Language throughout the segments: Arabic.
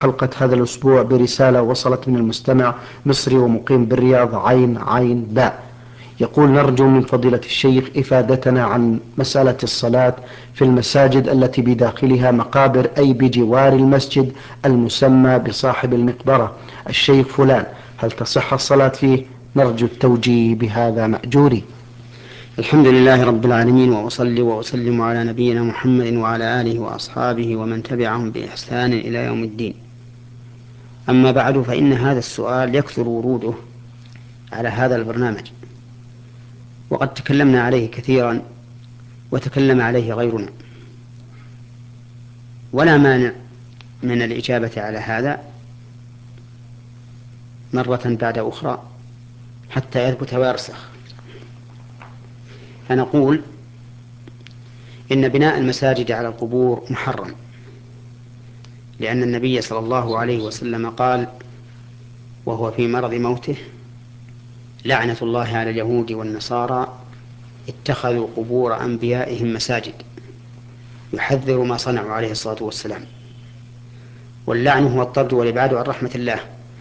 حلقة هذا الأسبوع برسالة وصلت من المستمع مصري ومقيم بالرياض عين باء. يقول: نرجو من فضيلة الشيخ إفادتنا عن مسألة الصلاة في المساجد التي بداخلها مقابر، أي بجوار المسجد المسمى بصاحب المقبرة الشيخ فلان، هل تصح الصلاة فيه؟ نرجو التوجيه بهذا مأجوري. الحمد لله رب العالمين، وأصلي وأسلم على نبينا محمد وعلى آله وأصحابه ومن تبعهم بإحسان إلى يوم الدين. أما بعد، فإن هذا السؤال يكثر وروده على هذا البرنامج، وقد تكلمنا عليه كثيرا وتكلم عليه غيرنا، ولا مانع من الإجابة على هذا مرة بعد أخرى حتى يثبت ويرسخ. فنقول إن بناء المساجد على القبور محرم، لأن النبي صلى الله عليه وسلم قال وهو في مرض موته: لعنة الله على اليهود والنصارى اتخذوا قبور أنبيائهم مساجد، يحذر ما صنعوا عليه الصلاة والسلام. واللعن هو الطرد والإبعاد عن رحمة الله،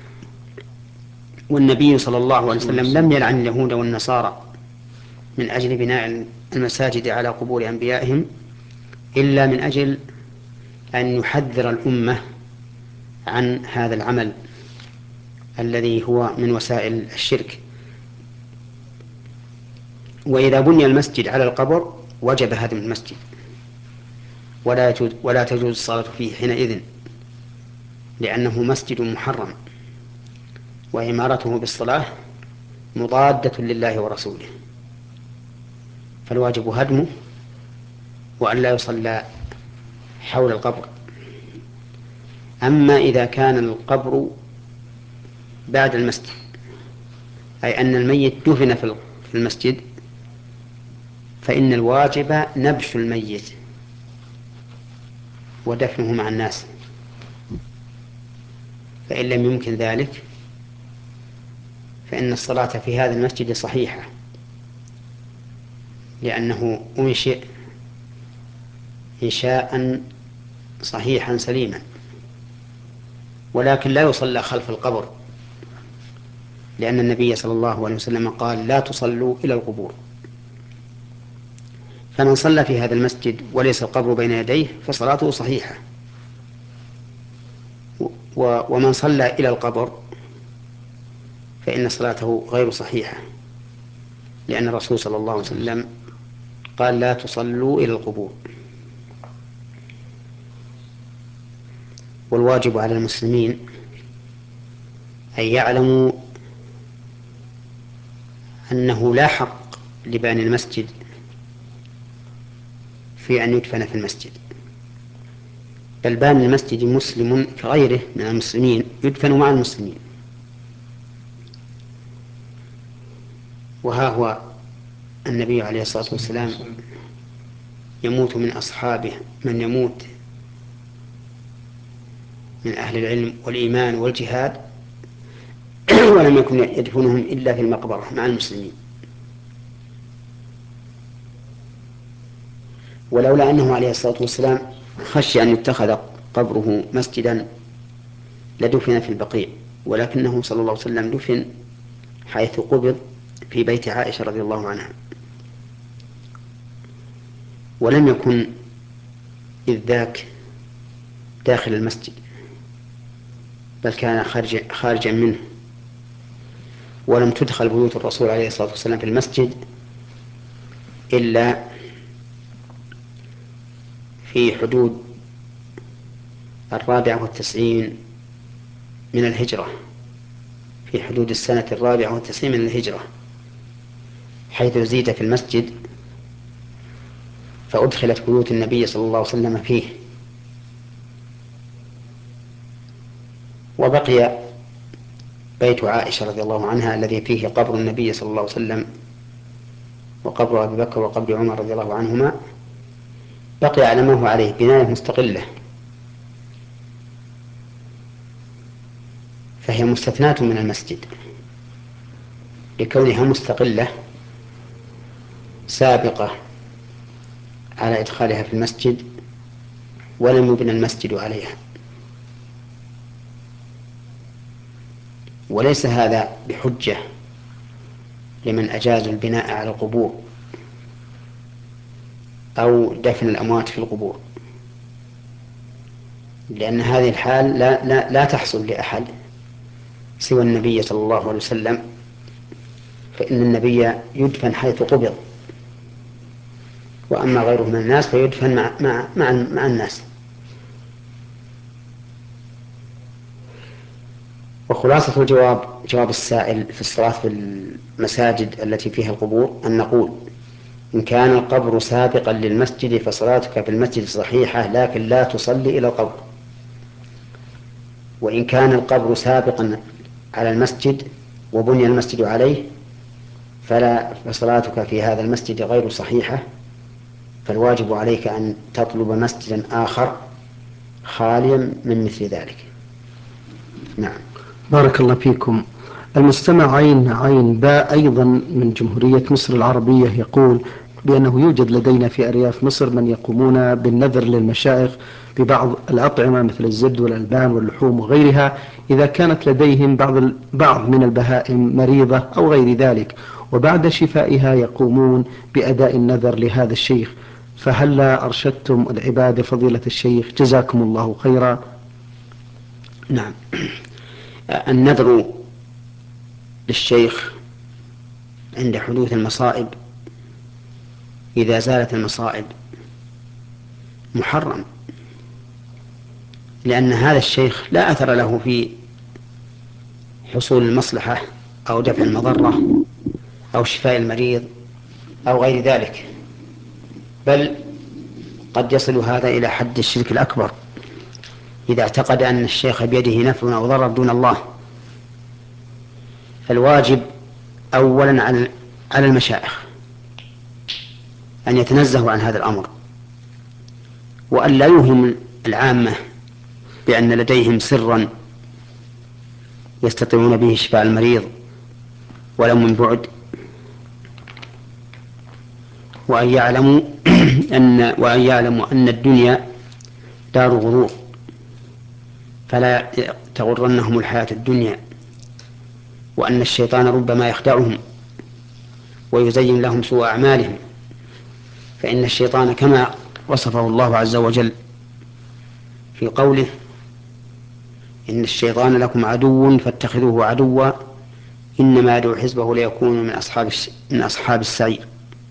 والنبي صلى الله عليه وسلم لم يلعن اليهود والنصارى من أجل بناء المساجد على قبور أنبيائهم إلا من أجل أن يحذر الأمة عن هذا العمل الذي هو من وسائل الشرك. وإذا بني المسجد على القبر وجب هدم المسجد، ولا تجوز الصلاة فيه حينئذ، لأنه مسجد محرم، وعمارته بالصلاة مضادة لله ورسوله، فالواجب هدمه وأن لا يصلى حول القبر. أما إذا كان القبر بعد المسجد، أي أن الميت دفن في المسجد، فإن الواجب نبش الميت ودفنه مع الناس. فإن لم يمكن ذلك فإن الصلاة في هذا المسجد صحيحة، لأنه أنشئ إنشاء صحيحا سليما. ولكن لا يصلى خلف القبر، لأن النبي صلى الله عليه وسلم قال: لا تصلوا إلى القبور. فمن صلى في هذا المسجد وليس القبر بين يديه فصلاته صحيحة، ومن صلى إلى القبر فإن صلاته غير صحيحة، لأن الرسول صلى الله عليه وسلم قال: لا تصلوا إلى القبور. والواجب على المسلمين أن يعلموا أنه لا حق لباني المسجد في أن يدفن في المسجد، بل بان المسجد مسلم كغيره من المسلمين يدفن مع المسلمين. وها هو النبي عليه الصلاة والسلام يموت من أصحابه من يموت من أهل العلم والإيمان والجهاد ولم يكن يدفنهم إلا في المقبرة مع المسلمين. ولولا أنه عليه الصلاة والسلام خشي أن يتخذ قبره مسجدا لدفن في البقيع، ولكنه صلى الله عليه وسلم دفن حيث قبض في بيت عائشة رضي الله عنها، ولم يكن إذ ذاك داخل المسجد، بل كان خارجا منه. ولم تدخل بيوت الرسول عليه الصلاة والسلام في المسجد إلا في حدود 94 من الهجرة، في حدود السنة 94 من الهجرة، حيث زيد في المسجد فأدخلت بيوت النبي صلى الله عليه وسلم فيه. وبقي بيت عائشة رضي الله عنها الذي فيه قبر النبي صلى الله عليه وسلم وقبر أبي بكر وقبر عمر رضي الله عنهما، بقي على ما هو عليه بناية مستقلة، فهي مستثناة من المسجد لكونها مستقلة سابقة على إدخالها في المسجد، ولم يبنى المسجد عليها. وليس هذا بحجة لمن أجازوا البناء على القبور أو دفن الأموات في القبور، لأن هذه الحال لا تحصل لأحد سوى النبي صلى الله عليه وسلم، فإن النبي يدفن حيث قبض، وأما غيره من الناس فيدفن مع الناس. وخلاصة الجواب، جواب السائل في الصلاة في المساجد التي فيها القبور، أن نقول: إن كان القبر سابقا للمسجد فصلاتك في المسجد صحيحة، لكن لا تصلي إلى القبر. وإن كان القبر سابقا على المسجد وبني المسجد عليه فصلاتك في هذا المسجد غير صحيحة، فالواجب عليك أن تطلب مسجدا آخر خاليا من مثل ذلك. نعم. بارك الله فيكم. المستمع عين باء أيضا من جمهورية مصر العربية يقول بأنه يوجد لدينا في أرياف مصر من يقومون بالنذر للمشايخ ببعض الأطعمة مثل الزبد والألبان واللحوم وغيرها إذا كانت لديهم بعض من البهائم مريضة أو غير ذلك، وبعد شفائها يقومون بأداء النذر لهذا الشيخ، فهلا أرشدتم العبادة فضيلة الشيخ جزاكم الله خيرا. نعم. النذر للشيخ عند حدوث المصائب إذا زالت المصائب محرم، لأن هذا الشيخ لا أثر له في حصول المصلحة أو دفع المضرة أو شفاء المريض أو غير ذلك، بل قد يصل هذا إلى حد الشرك الأكبر إذا اعتقد أن الشيخ بيده نفع أو ضرر دون الله. فالواجب أولا على المشايخ أن يتنزهوا عن هذا الأمر، وأن لا يوهم العامة بأن لديهم سرا يستطيعون به شفاء المريض ولو من بعد، وأن يعلموا أن الدنيا دار غرور، فلا تغرنهم الحياة الدنيا، وأن الشيطان ربما يخدعهم ويزين لهم سوء أعمالهم، فإن الشيطان كما وصفه الله عز وجل في قوله: إن الشيطان لكم عدو فاتخذوه عدوا إنما يدعو حزبه ليكونوا من أصحاب السعير.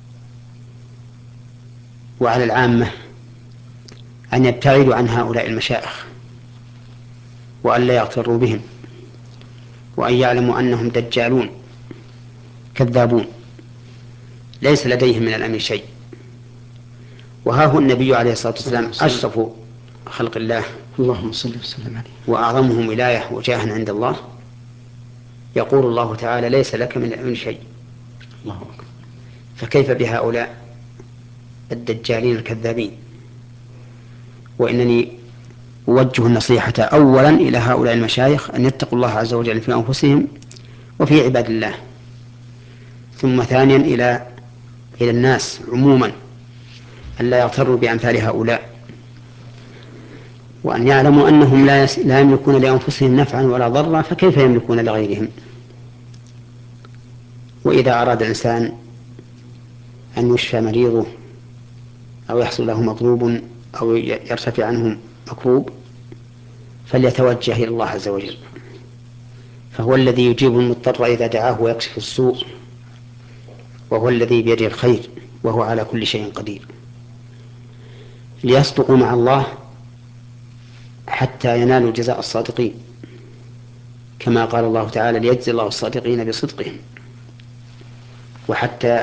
وعلى العامة أن يبتعدوا عن هؤلاء المشايخ وأن لا يغتروا بهم، وأن يعلموا أنهم دجالون كذابون ليس لديهم من الأمر شيء. وها هو النبي عليه الصلاة والسلام أشرف خلق الله، اللهم صل وسلم عليه، وأعظمهم ولاية وجاها عند الله، يقول الله تعالى: ليس لك من الأمر شيء. الله أكبر. فكيف بهؤلاء الدجالين الكذابين؟ وإنني أوجه النصيحة أولا إلى هؤلاء المشايخ أن يتقوا الله عز وجل في أنفسهم وفي عباد الله، ثم ثانيا إلى الناس عموما أن لا يغتروا بأمثال هؤلاء، وأن يعلموا أنهم لا يملكون لأنفسهم نفعا ولا ضرا، فكيف يملكون لغيرهم؟ وإذا أراد الإنسان أن يشفى مريضه أو يحصل له مطلوب أو يرتفع عنه مكروب فليتوجه إلى الله عز وجل، فهو الذي يجيب المضطر إذا دعاه ويكشف السوء، وهو الذي بيده الخير، وهو على كل شيء قدير. ليصدقوا مع الله حتى ينالوا جزاء الصادقين، كما قال الله تعالى: ليجزي الله الصادقين بصدقهم، وحتى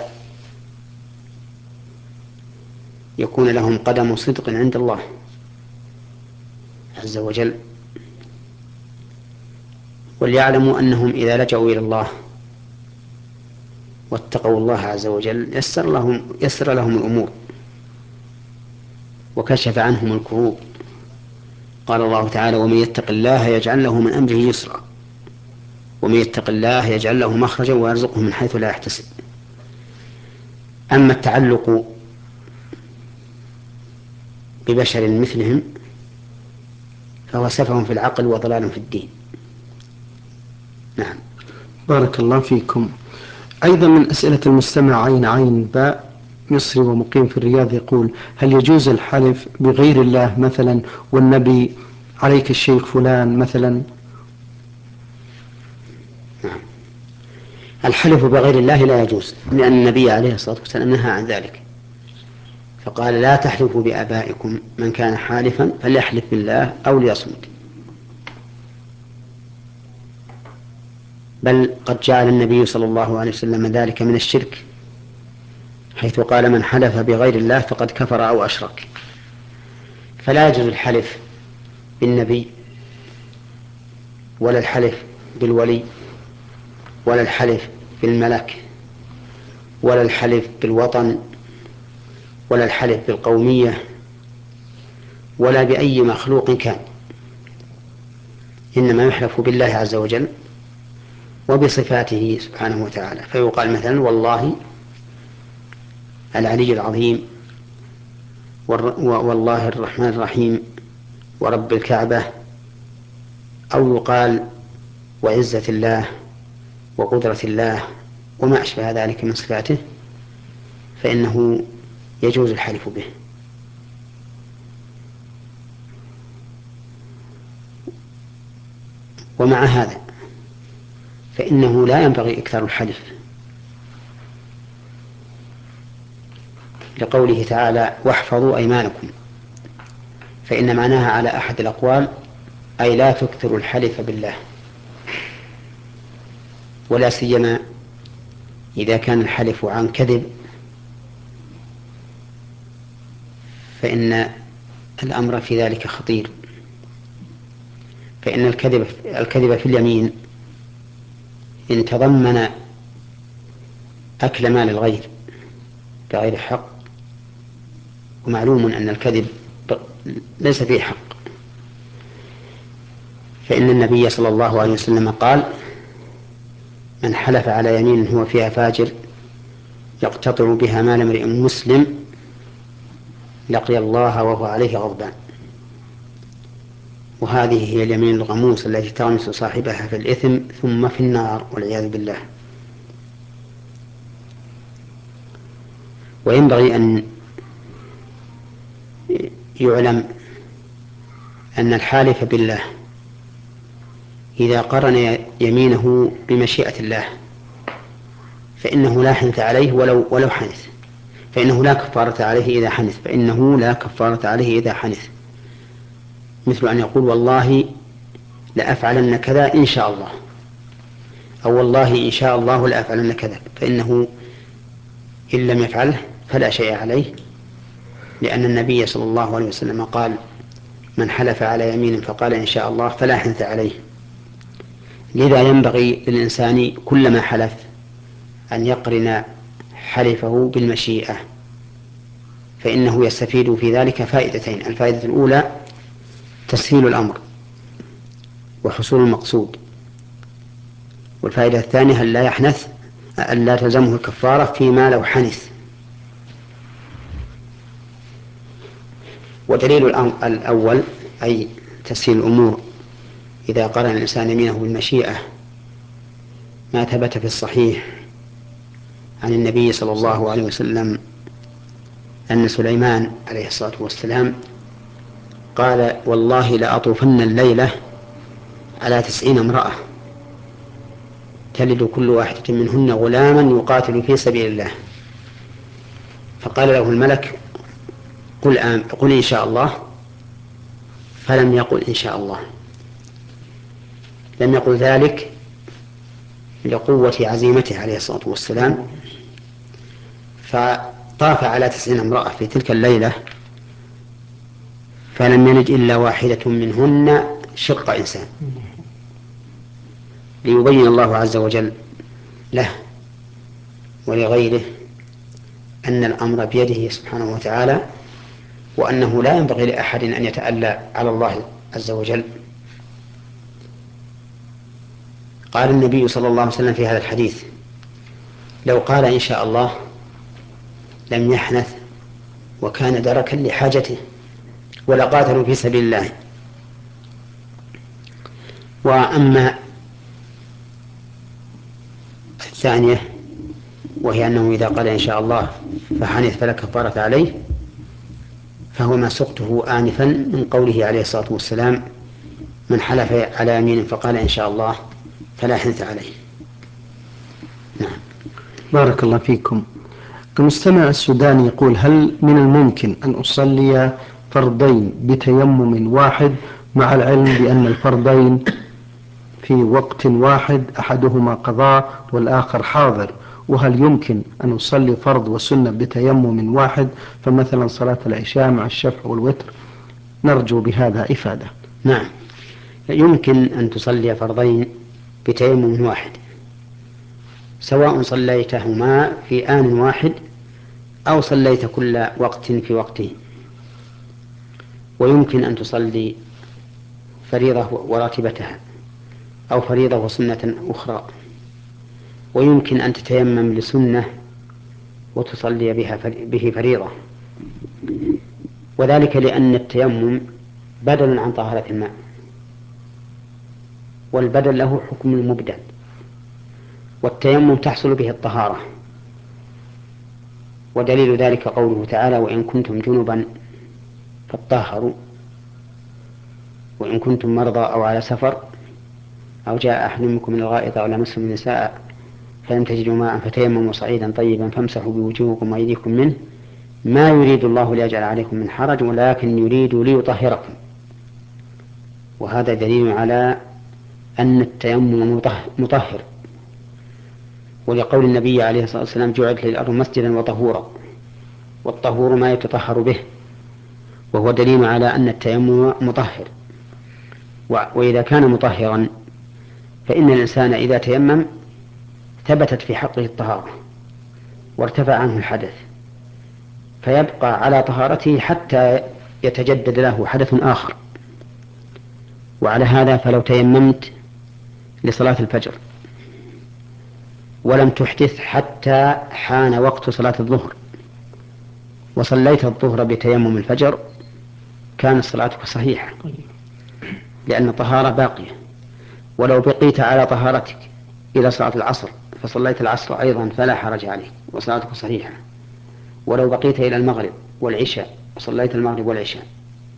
يكون لهم قدم صدق عند الله عز وجل. وليعلموا أنهم إذا لجأوا إلى الله واتقوا الله عز وجل يسر لهم الأمور وكشف عنهم الكروب. قال الله تعالى: ومن يتق الله يجعل له من أمره يسرا، ومن يتق الله يجعل له مخرجا ويرزقه من حيث لا يحتسب. أما التعلق ببشر مثلهم فهو سفه في العقل وضلال في الدين. نعم. بارك الله فيكم. أيضا من أسئلة المستمع عين عين باء مصري ومقيم في الرياض يقول: هل يجوز الحلف بغير الله مثلا والنبي عليك الشيخ فلان مثلا؟ نعم. الحلف بغير الله لا يجوز، لأن النبي عليه الصلاة والسلام نهى عن ذلك، فقال: لا تحلفوا بآبائكم، من كان حالفا فليحلف بالله أو ليصمت. بل قد جعل النبي صلى الله عليه وسلم ذلك من الشرك، حيث قال: من حلف بغير الله فقد كفر أو أشرك. فلا يجوز الحلف بالنبي، ولا الحلف بالولي، ولا الحلف بالملك، ولا الحلف بالوطن، ولا الحلف بالقومية، ولا بأي مخلوق كان، إنما يحلف بالله عز وجل وبصفاته سبحانه وتعالى. فيقال مثلا: والله العلي العظيم، والله الرحمن الرحيم، ورب الكعبة، أو يقال: وعزة الله، وقدرة الله، وما أشبه ذلك من صفاته، فإنه يجوز الحلف به. ومع هذا فإنه لا ينبغي إكثار الحلف، لقوله تعالى: واحفظوا أيمانكم، فإن معناها على أحد الأقوال أي لا تكثروا الحلف بالله، ولا سيما إذا كان الحلف عن كذب، فإن الأمر في ذلك خطير. فإن الكذب في اليمين إن تضمن أكل مال الغير بغير حق، ومعلوم أن الكذب ليس فيه حق، فإن النبي صلى الله عليه وسلم قال: من حلف على يمين هو فيها فاجر يقتطع بها مال امرئ مسلم لقي الله وهو عليه غضبان. وهذه هي اليمين الغموس التي تغمس صاحبها في الإثم ثم في النار والعياذ بالله. وينبغي أن يعلم أن الحالف بالله إذا قرن يمينه بمشيئة الله فإنه لا حنث عليه ولو حنث، فإنه لا كفارة عليه إذا حنث، فإنه لا كفارة عليه إذا حنث. مثل أن يقول: والله لأفعلن كذا إن شاء الله، أو والله إن شاء الله لأفعلن كذا، فإنه إن لم يفعله فلا شيء عليه، لأن النبي صلى الله عليه وسلم قال: من حلف على يمين فقال إن شاء الله فلا حنث عليه. لذا ينبغي للإنسان كلما حلف أن يقرن حلفه بالمشيئة، فإنه يستفيد في ذلك فائدتين: الفائدة الأولى تسهيل الأمر وحصول المقصود، والفائدة الثانية أن لا يحنث، أن لا تلزمه الكفارة فيما لو حنث. ودليل الأول أي تسهيل الأمور إذا قرن الإنسان يمينه بالمشيئة ما ثبت في الصحيح عن النبي صلى الله عليه وسلم أن سليمان عليه الصلاة والسلام قال: والله لأطوفن الليلة على 90 امرأة تلد كل واحدة منهن غلاما يقاتل في سبيل الله. فقال له الملك: قل إن شاء الله، فلم يقل إن شاء الله، لم يقل ذلك لقوة عزيمته عليه الصلاة والسلام، فطاف على 90 امرأة في تلك الليلة فلم يلد إلا واحدة منهن شق إنسان، ليبين الله عز وجل له ولغيره أن الأمر بيده سبحانه وتعالى، وأنه لا ينبغي لأحد أن يتألى على الله عز وجل. قال النبي صلى الله عليه وسلم في هذا الحديث: لو قال إن شاء الله لم يحنث وكان دركا لحاجته ولقاتلوا في سبيل الله. وأما الثانية، وهي أنه إذا قال إن شاء الله فحنث فلا كفارة عليه، فهو ما سقته آنفا من قوله عليه الصلاة والسلام: من حلف على يمين فقال إن شاء الله فلا حنث عليه. نعم. بارك الله فيكم. المستمع السوداني يقول: هل من الممكن أن أصلي فرضين بتيمم واحد، مع العلم بأن الفرضين في وقت واحد أحدهما قضاء والآخر حاضر؟ وهل يمكن أن أصلي فرض وسنة بتيمم واحد، فمثلا صلاة العشاء مع الشفع والوتر؟ نرجو بهذا إفادة. نعم، يمكن أن تصلي فرضين بتيمم واحد، سواء صليتهما في آن واحد أو صليت كل وقت في وقته. ويمكن أن تصلي فريضة وراتبتها، أو فريضة وسنة أخرى. ويمكن أن تتيمم لسنة وتصلي به فريضة، وذلك لأن التيمم بدل عن طهارة الماء، والبدل له حكم المبدل، والتيمم تحصل به الطهارة. ودليل ذلك قوله تعالى: وإن كنتم جنبا فاطهروا، وإن كنتم مرضى أو على سفر أو جاء أحد منكم من الغائط أو لمستم النساء فلم تجدوا ماء فتيمموا صعيدا طيبا فامسحوا بوجوهكم وأيديكم منه ما يريد الله ليجعل عليكم من حرج ولكن يريد ليطهركم. وهذا دليل على أن التيمم مطهر، ولقول النبي عليه الصلاة والسلام: جعلت لي الأرض مسجدا وطهورا، والطهور ما يتطهر به، وهو دليل على أن التيمم مطهر. وإذا كان مطهرا فإن الإنسان إذا تيمم ثبتت في حقه الطهارة وارتفع عنه الحدث، فيبقى على طهارته حتى يتجدد له حدث آخر. وعلى هذا فلو تيممت لصلاة الفجر ولم تحدث حتى حان وقت صلاة الظهر وصليت الظهر بتيمم الفجر، كانت صلاتك صحيحة لأن الطهارة باقية. ولو بقيت على طهارتك إلى صلاة العصر فصليت العصر أيضا فلا حرج عليك وصلاتك صحيحة. ولو بقيت إلى المغرب والعشاء وصليت المغرب والعشاء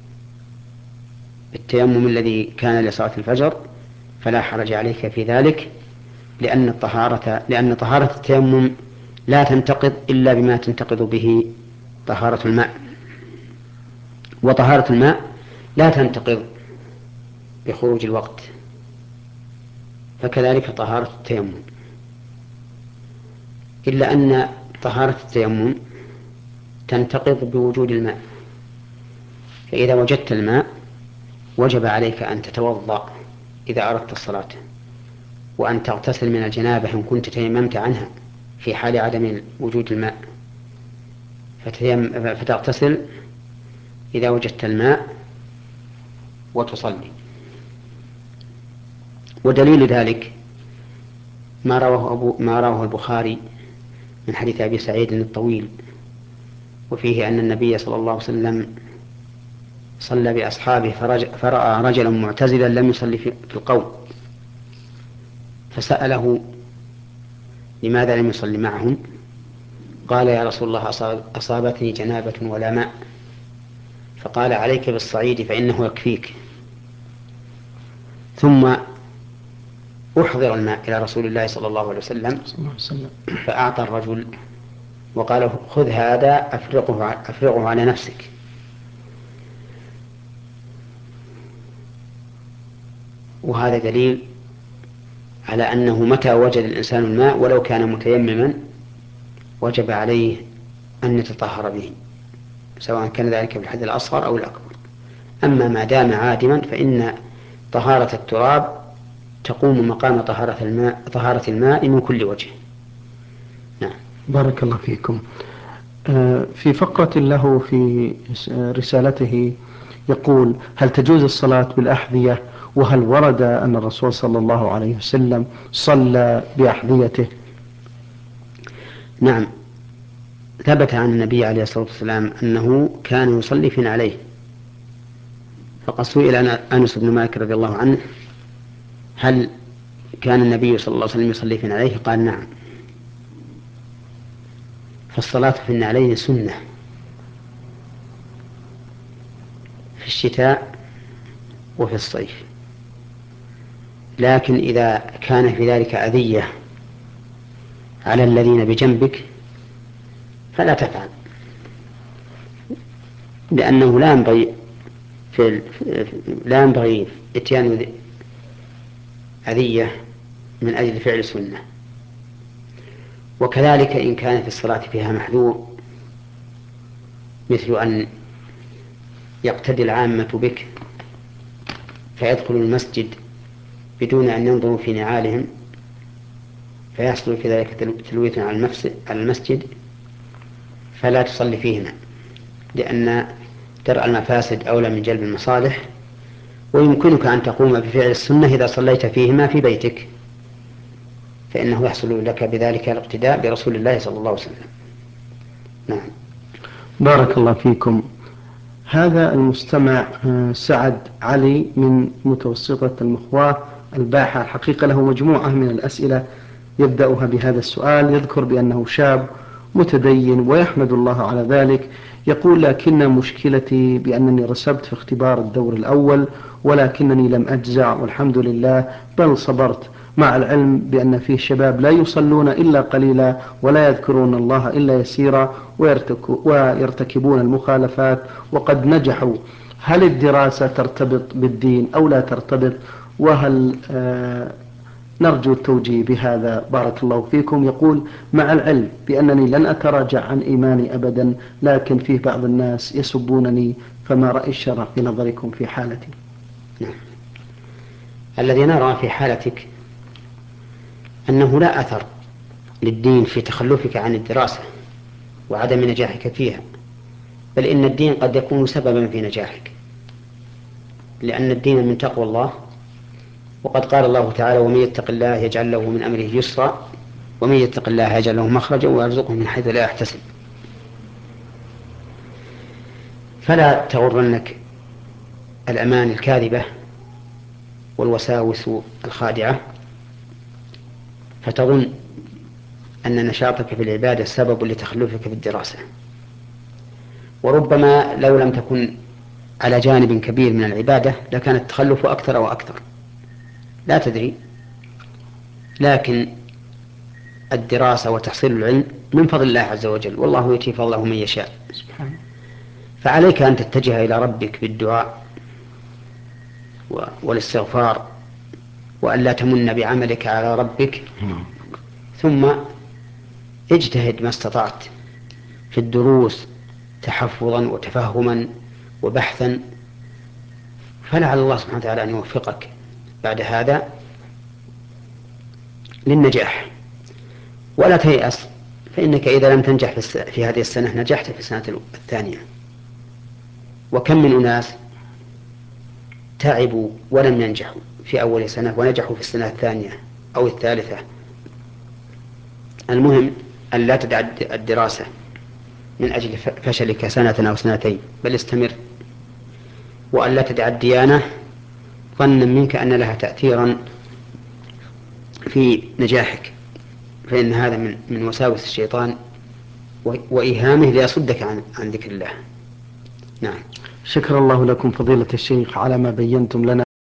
بالتيمم الذي كان لصلاة الفجر فلا حرج عليك في ذلك، لأن طهارة التيمم لا تنتقض إلا بما تنتقض به طهارة الماء، وطهارة الماء لا تنتقض بخروج الوقت، فكذلك طهارة التيمم، إلا أن طهارة التيمم تنتقض بوجود الماء. فإذا وجدت الماء وجب عليك أن تتوضأ إذا أردت الصلاة، وأن تغتسل من الجنابة إن كنت تيممت عنها في حال عدم وجود الماء، فتغتسل إذا وجدت الماء وتصلي. ودليل ذلك ما رواه البخاري من حديث أبي سعيد الطويل، وفيه أن النبي صلى الله عليه وسلم صلى بأصحابه فرأى رجلا معتزلا لم يصلي في القوم، فسأله لماذا لم يصلي معهم؟ قال: يا رسول الله أصابتني جنابة ولا ماء. فقال: عليك بالصعيد فإنه يكفيك. ثم أحضر الماء إلى رسول الله صلى الله عليه وسلم فأعطى الرجل وقال: خذ هذا أفرغه على نفسك. وهذا دليل على أنه متى وجد الإنسان الماء ولو كان متيمما وجب عليه أن يتطهر به، سواء كان ذلك بالحدث الأصغر أو الأكبر. أما ما دام عادما فإن طهارة التراب تقوم مقام طهارة الماء من كل وجه. نعم. بارك الله فيكم. في فقرة له في رسالته يقول: هل تجوز الصلاة بالأحذية؟ وهل ورد أن الرسول صلى الله عليه وسلم صلى بأحذيته؟ نعم، ثبت عن النبي عليه الصلاة والسلام أنه كان يصلي في نعليه. فقد سئل أنس بن مالك رضي الله عنه: هل كان النبي صلى الله عليه وسلم يصلي في نعليه؟ قال: نعم. فالصلاة في النعلين سنة في الشتاء وفي الصيف، لكن إذا كان في ذلك أذية على الذين بجنبك فلا تفعل، لأنه لا ينبغي إتيان أذية من أجل فعل سنة. وكذلك إن كان في الصلاة فيها محذور، مثل أن يقتدي العامة بك فيدخل المسجد بدون أن ينظروا في نعالهم فيحصل في ذلك تلويث على المسجد، فلا تصلي فيهما، لأن درء المفاسد أولى من جلب المصالح. ويمكنك أن تقوم بفعل السنة إذا صليت فيهما في بيتك، فإنه يحصل لك بذلك الاقتداء برسول الله صلى الله عليه وسلم. نعم. بارك الله فيكم. هذا المستمع سعد علي من متوسطة المخواة الباحة، الحقيقة له مجموعة من الأسئلة يبدأها بهذا السؤال. يذكر بأنه شاب متدين ويحمد الله على ذلك. يقول: لكن مشكلتي بأنني رسبت في اختبار الدور الأول ولكنني لم أجزع والحمد لله، بل صبرت، مع العلم بأن فيه شباب لا يصلون إلا قليلا ولا يذكرون الله إلا يسيرا ويرتكبون المخالفات وقد نجحوا. هل الدراسة ترتبط بالدين أو لا ترتبط؟ وهل نرجو التوجيه بهذا، بارك الله فيكم. يقول: مع العلم بأنني لن أتراجع عن إيماني أبدا، لكن فيه بعض الناس يسبونني، فما رأي الشرع في نظركم في حالتي؟ نعم. الذي نرى في حالتك أنه لا أثر للدين في تخلفك عن الدراسة وعدم نجاحك فيها، بل إن الدين قد يكون سببا في نجاحك، لأن الدين من تقوى الله، وقد قال الله تعالى: ومن يتق الله يجعل له من أمره يسرا ومن يتق الله يجعل له مخرجا ويرزقه من حيث لا يحتسب. فلا تغرنك الأمان الكاذبة والوساوس الخادعة فتظن أن نشاطك في العبادة سبب لتخلفك في الدراسة، وربما لو لم تكن على جانب كبير من العبادة لكان التخلف أكثر وأكثر، لا تدري. لكن الدراسة وتحصيل العلم من فضل الله عز وجل، والله يؤتي فضله من يشاء سبحانه. فعليك أن تتجه إلى ربك بالدعاء والاستغفار، وأن لا تمن بعملك على ربك، ثم اجتهد ما استطعت في الدروس تحفظا وتفهما وبحثا، فلعل الله سبحانه وتعالى أن يوفقك بعد هذا للنجاح. ولا تيأس، فإنك إذا لم تنجح في هذه السنة نجحت في السنة الثانية. وكم من أناس تعبوا ولم ينجحوا في أول سنة ونجحوا في السنة الثانية أو الثالثة. المهم أن لا تدع الدراسة من أجل فشلك سنة أو سنتين، بل استمر، وأن لا تدع الديانة ظنا منك أن لها تأثيرا في نجاحك، فإن هذا من وساوس الشيطان وإيهامه ليصدك عن ذكر الله. نعم. شكر الله لكم فضيلة الشيخ على ما بينتم لنا.